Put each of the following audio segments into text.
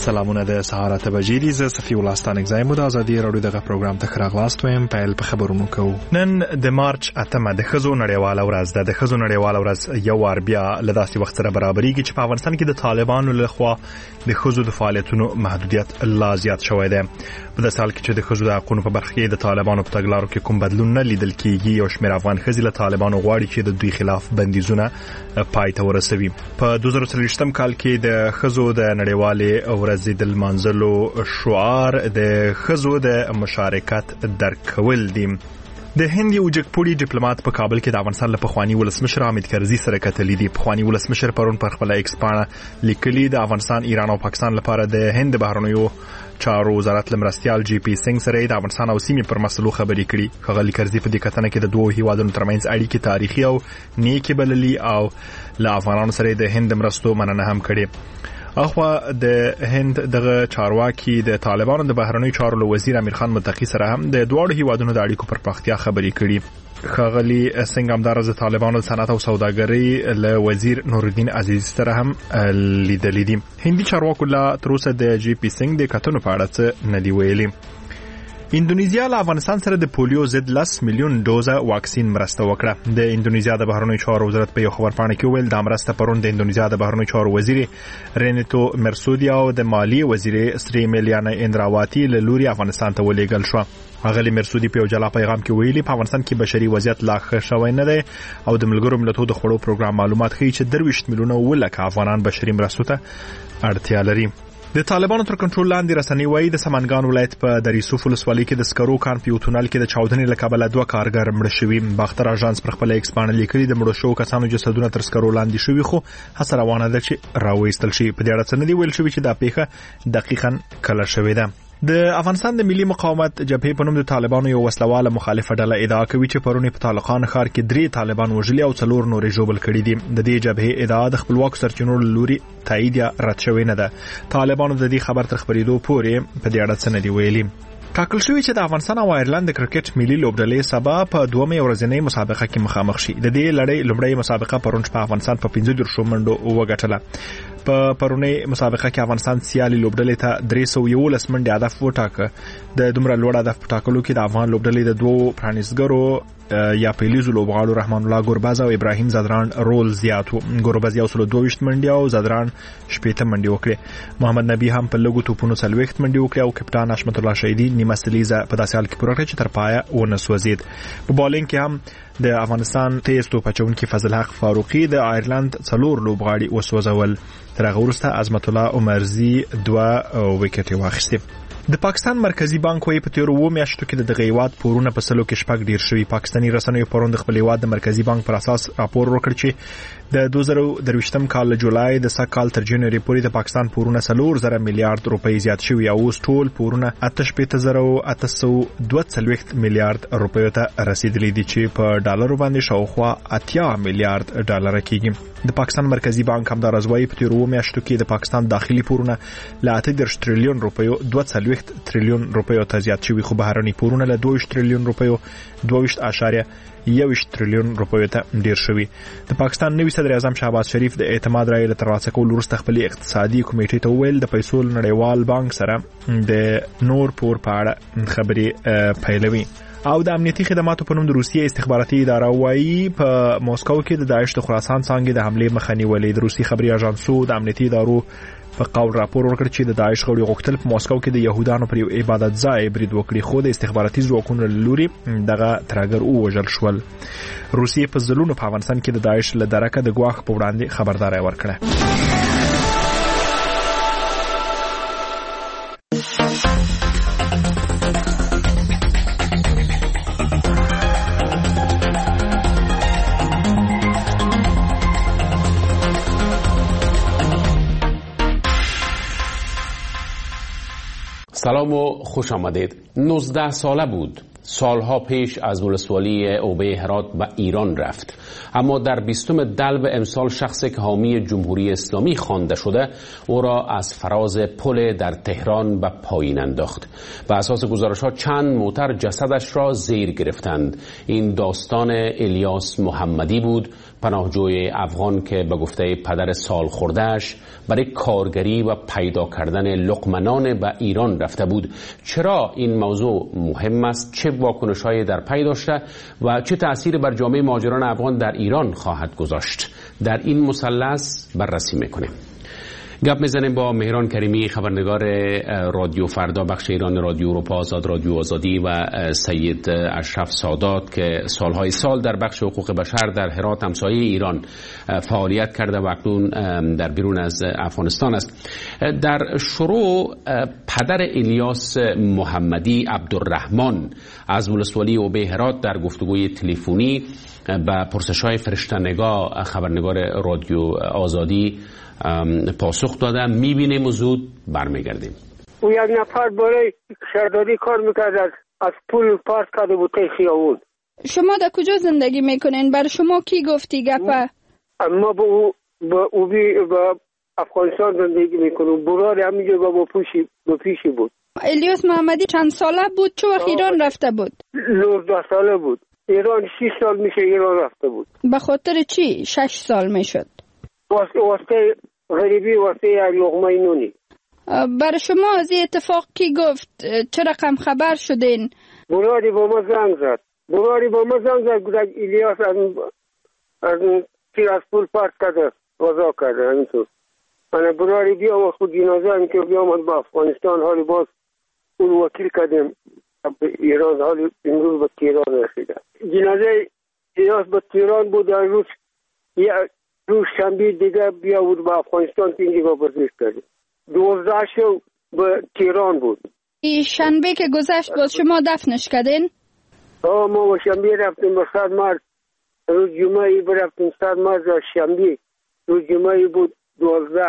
سلامونه د سهار 8 بجې دي. زه صفي الله ستانک زایم د ازادي رادیو دغه پروګرام ته راغلاست ویم. پیل په خبرونو کوو. نن د مارچ 8 د خزو نړیواله ورځ ده. د خزو نړیواله ورځ یو وار بیا له داسې وخت سره برابرېږي چې په افغانستان کې د طالبانو لخوا د خزو د فعالیتونو محدودیت لا زیات شوی دی. په داسې حال کې چې د خزو د حقوقو په برخه کې د طالبانو په تګلارو کې کوم بدلون نه لیدل کېږي، یو شمېر افغان ښځې له طالبانو غواړي چې د دوی خلاف بندیزونه پای ته ورسوي. په 2023 کال کې د خزو د نړیوالې ورځې د لمانځلو شعار د خزو د مشارکت درکول دي. د هند یو جګپوړي ډیپلوماټ په کابل کې د افغانستان له پخوانی ولسمشر حامد کرزي سره کتلې دي. پخوانی ولسمشر پرون پر خپل ایکس پاڼه لیکلي د افغانستان، ایران او پاکستان لپاره د هند بهرنیو چارو وزارت لمرستیال جی پی سنگ سره د افغانستان او سیمې پر مسلو خبرې کړي. ښاغلي کرزي په دې کتنه کې د دوه هیوادونو ترمنځ اړیکې تاریخي او نیکې بللي او له افغانانو سره د هند مرستو مننه هم کړي. اخوا د هند دغه چارواکي د طالبانو د بهرنیو چارو وزیر امیر خان متقی سره هم د دوه هیوادونو د اړیکو پر پراختیا خبرې کړي. ښاغلي سنگ همدارس د طالبانو د صنعت او سوداګرۍ له وزیر نورالدین عزیز سره هم لیدلې دي. هندي چارواکو لا تر اوسه د جی پی سنگ د کتنو په اړه څه نه دی ویلي. اندونیزیا له افغانستان سره د پولیو ضد 10 میلیون ډوزه واکسین مرسته وکړه. د اندونیزیا د بهرنیو چارو وزارت په یو خبرپاڼه کې ویل د مرسته پرون د اندونیزیا د بهرنیو چارو وزیر رینیتو مرسودی او د مالی وزیر سری میلیانا اندراواتی له لوري افغانستان ته ولېږل شو. اغلی مرسودی په جلا پیغام کې ویلي په افغانستان کې بشري وضعیت لا ښه شوی نه دی او د ملګرو ملتونو د خړو پروګرام معلومات ښیي چې 23 میلیونه ولکه افغانان بشري مرستو ته اړتیا لري. د طالبانو تر کنټرول لاندې رسنۍ وایي د سمنګان ولایت په دریسوف ولسوالۍ کې د سکرو کان په یو تونل کې د چاودنې له کبله 2 کارګر مړه شوي. باختر اژانس پر خپل ایکس پاڼه لیکلي د مړو شوو کسانو جسدونه تر سکرو لاندې شوي، خو هڅه روانه ده چې راوایستل شي. په دې اړه څه نه دی ویل شوي چې دا پیښه دقیقاً کله شوې ده. د افغانستان د ملي مقاومت جبهې په نوم د طالبانو یو وسلواله مخالفه ډله ادعا کوي چې پرونی په طالقان ښار کې 3 طالبان وژلي او 4 نورې ژوبل کړي دي. د دې جبهې ادعا د خپلواکو سرچینو له لوري تایید یا رد شوې نه ده. طالبانو د دې خبر تر خبرېدو پورې په دې اړه څه نه دی ویلي. ټاکل شوی چې د افغانستان او ایرلند د کرکټ ملي لوبډلې سبا په 2 ورځنۍ مسابقه کې مخامخ شي. د دې لړۍ لومړی مسابقه پرون په افغانستان په 15 منډو وګټله. په پرونی مسابقه کې افغانستان سیالي لوبډلې ته 311 منډې هدف وټاکه. د دومره لوړ هدف په ټاکلو کې د افغان لوبډلې د 2 پرانیزګرو یا پیلیزو لوبغاړو رحمان الله ګورباز او ابراهیم زدران رول زیات وو. ګورباز یو 22 منډې او زدران 18 منډې وکړې. محمد نبی هم په لګو توپونو 40 منډې وکړې او کپټان حشمت الله شهیدی نیمه سلیزه په داسې حال کې پوره کړه چې تر پایه ونه سوځید. په بالینګ کې هم د افغانستان تیز توپ اچونکي فضل حق فاروقي د ایرلند 4 لوبغاړي وسوځول. تر هغه وروسته عظمت الله عمرزي 2 وکټې واخیستې. د پاکستان مرکزی بانک وایي په تیرو 2 میاشتو کې د غیوات پورونه په سلو کې شپږ ډیر شوي. پاکستاني رسنیو پرون د خپل هیواد د مرکزی بانک پر اساس راپور ورکړ چې د 2023 کال له جولای د سکهال تر جنوري پورې د پاکستان پورونه 4,000 میلیارډ روپۍ زیات شوي او اوس ټول پورونه 8,842 میلیارډ روپیو ته رسیدلي دي چې په ډالرو باندې شاوخوا 80 میلیارډ ډالر کېږي. د پاکستان مرکزی بانک همدارس وایي په تیرو 2 میاشتو کې د پاکستان داخلي پورونه له 8 تریلیون روپیو 2 تریلیون روپیو ته زیات شوي، خو بهرني پورونه له 2 تریلیون روپیو 2.1 تریلیون روپیو ته ډیر شوي. د پاکستان نوي صدر اعظم شهباز شریف د اعتماد رایې له ترلاسه کولو وروسته خپل اقتصادي کمیټې ته وویل د پیسو نړیوال بانک سره د نور پور په اړه خبرې پیلوي. او د امنیتي خدماتو په نوم د روسیې استخباراتي اداره وایي په موسکو کې د داعش د خراسان څانګې د حملې مخه نیولې. د روسي خبري اژانسو د امنیتي ادارو په قول راپور ورکړ چې د داعش غړي غوښتل په موسکو کې د يهودانو پر یو عبادت ځای برید وکړي، خو د استخباراتي ځواکونو له لوري دغه ترګر وژل شول. روسیې په ځلونو په افغانستان کې د داعش له درکه د ګواښ په وړاندې خبرداري ورکړه. سلام و خوش آمدید. 19 ساله بود. سالها پیش از ولسوالی اوبه هرات به ایران رفت، اما در 20 دلو امسال شخصی که حامی جمهوری اسلامی خوانده شده او را از فراز پل در تهران به پایین انداخت. بر اساس گزارش‌ها چند موتر جسدش را زیر گرفتند. این داستان الیاس محمدی بود، پناهجوی افغان که به گفته پدر سال خوردهش برای کارگری و پیدا کردن لقمه به ایران رفته بود. چرا این موضوع مهم است؟ چه واکنش‌هایی در پی داشته و چه تأثیری بر جامعه مهاجران افغان در ایران خواهد گذاشت؟ در این مثلث بررسی میکنیم. گپ میزنیم با مهران کریمی، خبرنگار رادیو فردا بخش ایران رادیو اروپا آزاد، رادیو آزادی، و سید اشرف سادات که سالهای سال در بخش حقوق بشر در هرات همسایه ایران فعالیت کرده و اکنون در بیرون از افغانستان است. در شروع پدر الیاس محمدی عبدالرحمن از ولسوالی اوبه هرات در گفتگوی تلفنی به پرسش‌های فرشته‌نگاه خبرنگار رادیو آزادی پاسخ دادم. میبینیم و زود برمیگردیم. او یک نفر برای شهرداری کار میکرد، از پول پارس کرده بود تا خیابون. شما در کجا زندگی میکنین؟ بر شما کی گفتی گپه؟ ما با افغانستان زندگی میکنم. برای همینجا با پیشی بود. الیاس محمدی چند ساله بود؟ چه وقت ایران رفته بود؟ 19 ساله بود. ایران 6 سال میشه ایران رفته بود. به خاطر چی 6 سال میشد؟ واسه غریبی، واسه لقمه نونی. برای شما از این اتفاق کی گفت؟ چه رقم خبر شدین؟ برادری با ما زنگ زد گفت الیاس از پول پارت کرده، وضع کرده. همینطور من برادری بیام خود جنازه هم که بیام با افغانستان، حالی باز اون وکیل کردیم ایران، حالی امروز به تهران رسیده. جنازه الیاس به تهران بود. روز شنبه دیگه بیا بود به افغانستان که اینجا بازداشت کردیم. 12 شو به تهران بود. این شنبه که گذشت باز شما دفنش کردین؟ ما به شنبه رفتیم به 100 مارس. روز جمعه برفتیم 100 مارس شنبه. روز جمعه بود 12.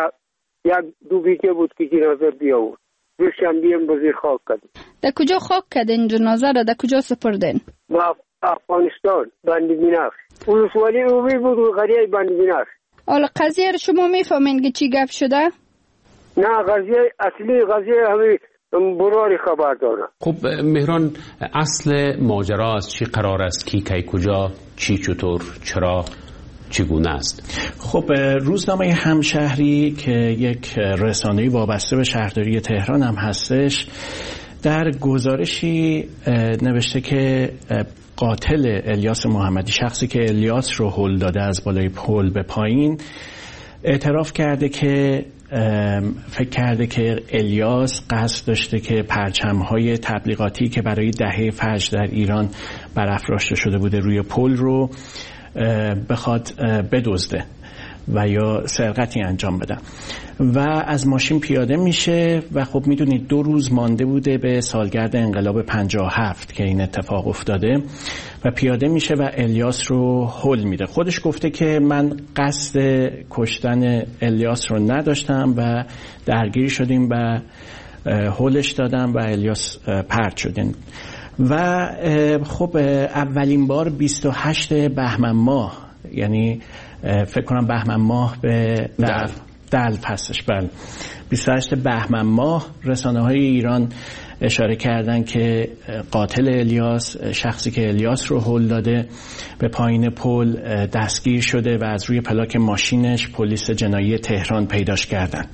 دو بیته بود که جنازه بیا بود. روز شنبه هم بزیر خاک کردیم. در کجا خاک کردین جنازه را؟ در کجا سپردین؟ با افغانستان، بندی‌بنفش. ولسوالی اوبه بود و قریه بندی‌بنفش. حالا قضیه رو شما میفهمین که چی گپ شده؟ نه، قضیه اصلی قضیه همین براری خبر داره. خب مهران، اصل ماجرا از چی قرار است؟ کی کجا، چی چطور، چرا، چگونه است؟ خب روزنامه همشهری که یک رسانه‌ای وابسته به شهرداری تهران هم هستش، در گزارشی نوشته که قاتل الیاس محمدی، شخصی که الیاس رو هل داده از بالای پل به پایین، اعتراف کرده که فکر کرده که الیاس قصد داشته که پرچم‌های تبلیغاتی که برای دهه فجر در ایران برافراشته شده بوده روی پل رو بخواد بدزده و یا سرقتی انجام بدن و از ماشین پیاده میشه و خب میدونید 2 روز مانده بوده به سالگرد انقلاب 57 که این اتفاق افتاده و پیاده میشه و الیاس رو هل میده. خودش گفته که من قصد کشتن الیاس رو نداشتم و درگیر شدیم و هلش دادم و الیاس پرت شدیم. و خب اولین بار 28 بهمن ماه، یعنی فکر کنم بهمن ماه به دلو هستش، بله 28 بهمن ماه رسانه‌های ایران اشاره کردن که قاتل الیاس، شخصی که الیاس رو هل داده، به پایین پل دستگیر شده و از روی پلاک ماشینش پلیس جنایی تهران پیداش کردن.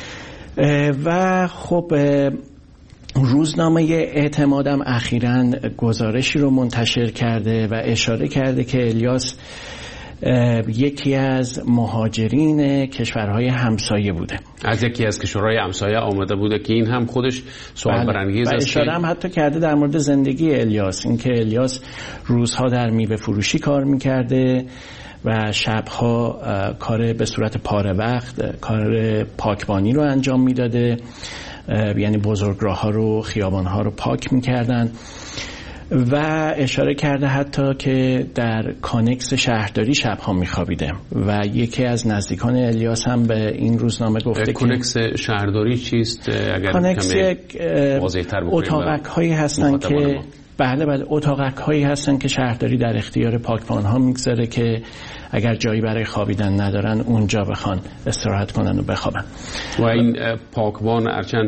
و خب روزنامه اعتمادم اخیراً گزارشی رو منتشر کرده و اشاره کرده که الیاس یکی از مهاجرین کشورهای همسایه بوده. از یکی از کشورهای همسایه آمده بوده که این هم خودش سوال برانگیز است. اشاره هم حتی کرده در مورد زندگی الیاس، اینکه الیاس روزها در میوه فروشی کار میکرده و شبها کار به صورت پاره وقت کار پاکبانی رو انجام میداده، یعنی بزرگراه‌ها رو، خیابان‌ها رو پاک میکردن. و اشاره کرده حتی که در کانکس شهرداری شبها میخوابیده و یکی از نزدیکان الیاس هم به این روزنامه گفته که کانکس شهرداری چیست؟ اگر کانکس اتاقک هایی هستن که بله اتاقک هایی هستن که شهرداری در اختیار پاکبان ها میگذاره که اگر جایی برای خوابیدن ندارن اونجا بخوان استراحت کنن و بخوابن. و این پاکبان ارچند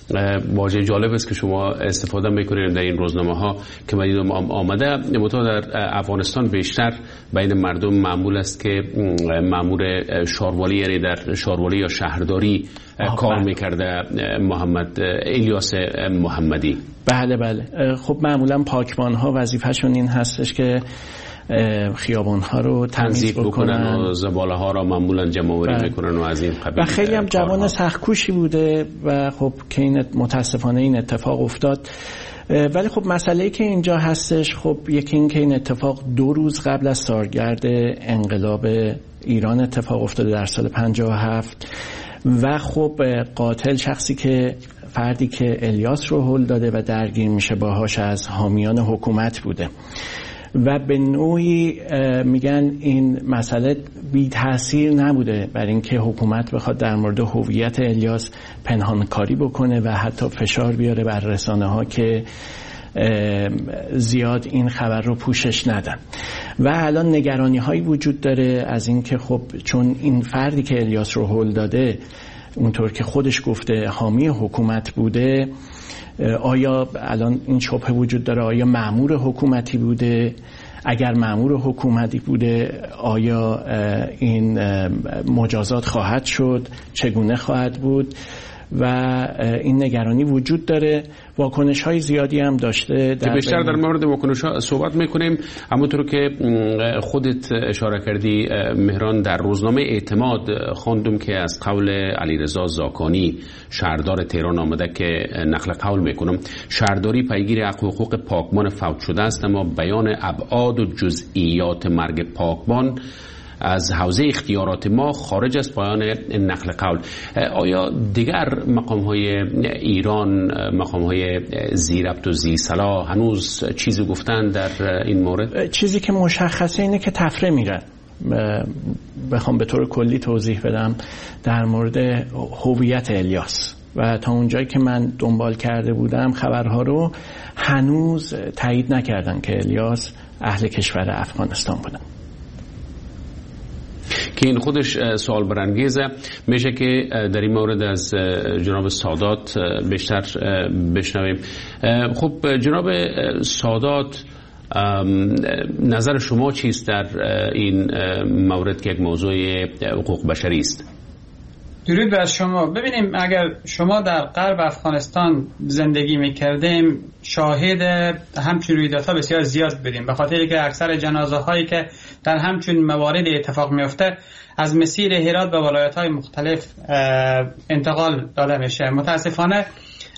واژه جالب است که شما استفاده میکنید در این روزنامه ها که من آمده. متأ در افغانستان بیشتر بین مردم معمول است که مأمور شاروالی، یعنی در شاروالی یا شهرداری کار میکرده محمد الیاس محمدی. بله. خب معمولا پاکبان ها وظیفه‌شون این هستش که خیابان ها رو تمیز بکنن و زباله ها رو معمولا جمع‌آوری میکنن و از این قبیل. و خیلی هم جوان سخت‌کوشی بوده و خب که این متاسفانه این اتفاق افتاد. ولی خب مسئله‌ای که اینجا هستش، خب یکی این که این اتفاق 2 روز قبل از سالگرد انقلاب ایران اتفاق افتاده در سال 57 و خب قاتل فردی که الیاس رو هل داده و درگیر میشه باهاش از حامیان حکومت بوده و به نوعی میگن این مسئله بی تأثیر نبوده بر اینکه حکومت بخواد در مورد هویت الیاس پنهانکاری بکنه و حتی فشار بیاره بر رسانه ها که زیاد این خبر رو پوشش ندن. و الان نگرانی هایی وجود داره از اینکه خب چون این فردی که الیاس رو هل داده اونطور که خودش گفته حامی حکومت بوده، آیا الان این شبهه وجود داره آیا مأمور حکومتی بوده؟ اگر مأمور حکومتی بوده آیا این مجازات خواهد شد؟ چگونه خواهد بود؟ و این نگرانی وجود داره. واکنش های زیادی هم داشته. بیشتر در مورد واکنش ها صحبت میکنیم. همونطور که خودت اشاره کردی مهران، در روزنامه اعتماد خواندم که از قول علیرضا زاکانی شهردار تهران آمده که نقل قول میکنم: شهرداری پیگیر حقوق پاکبان فوت شده است، اما بیان ابعاد و جزئیات مرگ پاکبان از حوزه اختیارات ما خارج از پایان نقل قول. آیا دیگر مقام‌های ایران، مقام‌های ذی‌ربط و ذی‌صلاح هنوز چیزی گفتن در این مورد؟ چیزی که مشخصه اینه که تفره میرن. بخوام به طور کلی توضیح بدم در مورد هویت الیاس و تا اونجایی که من دنبال کرده بودم خبرها رو هنوز تایید نکردن که الیاس اهل کشور افغانستان بودن. که این خودش سوال برانگیزه. میشه که در این مورد از جناب سادات بیشتر بشنویم. خب جناب سادات، نظر شما چیست در این مورد که یک موضوع حقوق بشری است؟ درود بر شما. ببینیم اگر شما در غرب افغانستان زندگی میکردیم شاهد همچین رویدادها بسیار زیاد بودیم، به خاطر که اکثر جنازه هایی که در همچین موارد اتفاق میفته از مسیر هرات به ولایت های مختلف انتقال داده میشه. متاسفانه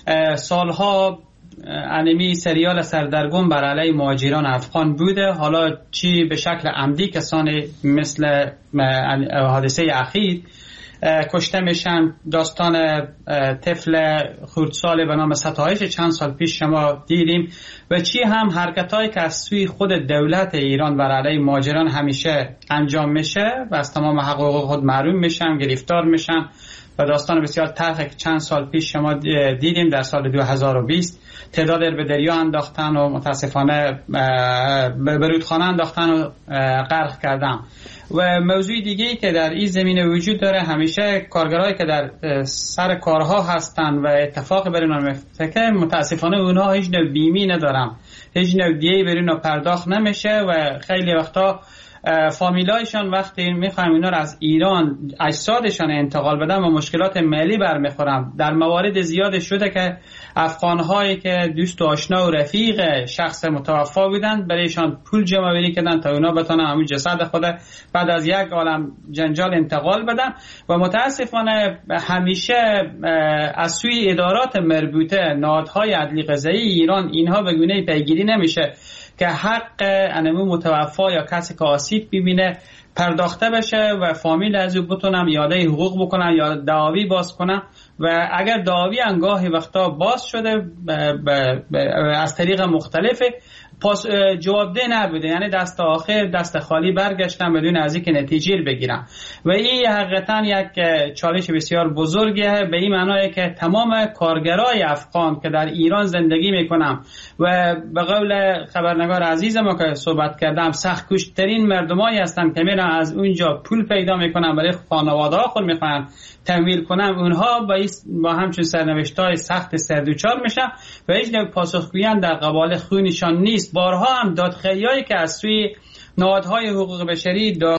سالها انمی سریال سردرگم بر علیه مهاجران افغان بوده، حالا چی به شکل عمدی کسانی مثل حادثه اخیر کشته میشن. داستان طفل خردسال به نام ستایش چند سال پیش شما دیدیم و چی هم حرکتایی که از سوی خود دولت ایران بر علیه مهاجران همیشه انجام میشه و از تمام حقوق خود محروم میشن، گرفتار میشن. و داستان بسیار تلخی که چند سال پیش شما دیدیم در سال 2020 تعداد به دریا انداختن و متاسفانه به رودخانه انداختن و غرق کردن. و موضوع دیگه‌ای که در این زمینه وجود داره، همیشه کارگرایی که در سر کارها هستن و اتفاق بر اونها میفته متاسفانه اونها هیچ نوع بیمی ندارن، هیچ نوع دیه‌ای بر اونها پرداخت نمیشه و خیلی وقتا فامیلایشان وقتی میخوایم اینا رو از ایران اجسادشان انتقال بدن و مشکلات مالی برمیخورن. در موارد زیاد شده که افغان‌هایی که دوست و آشنا و رفیق شخص متوفا بودن برایشان پول جمع‌آوری کردن تا اونا بتونن همون جسد خود بعد از یک عالم جنجال انتقال بدن. و متاسفانه همیشه از سوی ادارات مربوطه، نهادهای عدلی قضایی ایران، اینها به گونه‌ای پیگیری نمیشه که حق انمو متوفا یا کسی که آسیب ببینه پرداخته بشه و فامیل از او بتونن یاده حقوق بکنن یا دعاوی باز کنن. و اگر دعاوی انگاهی وقتا باز شده از طریق مختلف جوابده نبوده، یعنی دست آخر دست خالی برگشتن بدون از اینکه نتیجه بگیرن. و این حقیقتا یک چالش بسیار بزرگه، به این معنیه که تمام کارگرای افغان که در ایران زندگی میکنن و به قول خبرنگار عزیز ما که صحبت کردم سخت کشترین مردمایی هستن که میرن از اونجا پول پیدا میکنن برای خانواده ها خود میخوان تمویل کنن، اونها با همچون سرنوشت‌های سخت سردوچار میشن و هیچ نوع پاسخگویی در قبال خونشان نیست. بارها هم دادخواهی‌هایی که از سوی نهادهای حقوق بشری